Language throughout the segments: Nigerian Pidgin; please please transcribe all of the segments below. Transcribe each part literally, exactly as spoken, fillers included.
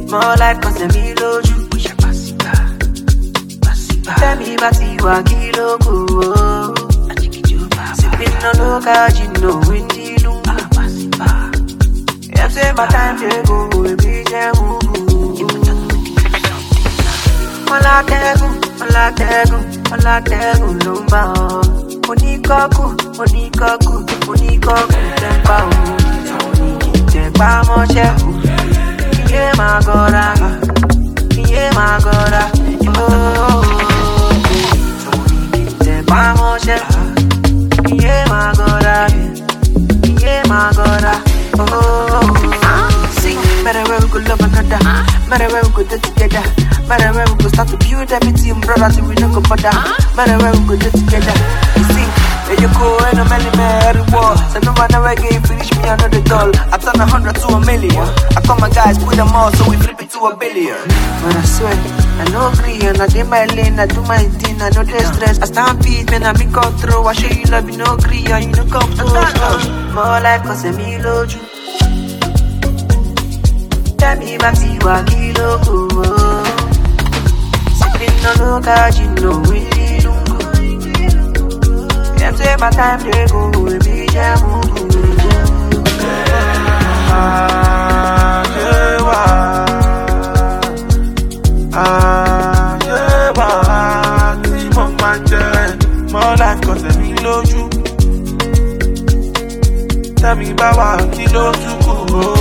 Small life cause them me low you. Tell me about you, I kilo go. Sipping no local, you know, windy lungu. I'm saying my time to go, baby, jam. Malategu, malategu, malategu, lumba. Onikoku, onikoku, onikoku, tempa. Tempa moche. Yeah, my God, yeah, my God, oh. Vamos ya, yeah my God, yeah my God, oh. See, matter where we could love another, matter where we could do together, matter where we could start to build everything, brother, till we don't go further, matter where we could do together. You see, there you go, and I'm only mad at war. So no one ever gave finish me another doll. I turn a hundred to a million. I call my guys, put them all, so we flip it to a billion. But I swear, I no agree, and I do my lane, I do my thing, I know the stress. I stampede, man, I be control. I show you love, you no agree, and you no come to us. More life, cause I'm me load you. Tell me back to you, I kilo go. Sipping no local, you know, really don't go. I'm saying my time to go, baby, jam. Ah, yeah, ah, yeah, team of my jet. More life cause I me know you. Tell me about what kilo to go.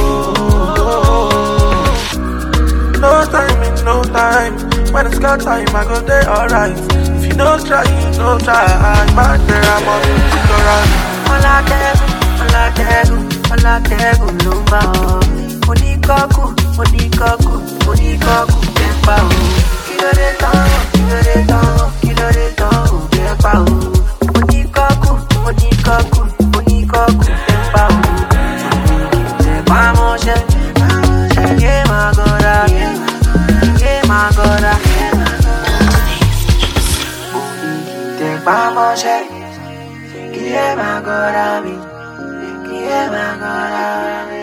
No time in no time. When it's got time, I go there alright. If you don't try, you don't try. Back there, I'm on the alright. All I tell, all I tell, all I tell, lumba. Onikoku, onikoku, onikoku, tempa. Kilo de ton, kilo de ton, kilo de ton, tempa. Onikoku, onikoku, onikoku, tempa. Tempa moche, yeah my God, yeah my God. Tempa moche, yeah my God, yeah my God.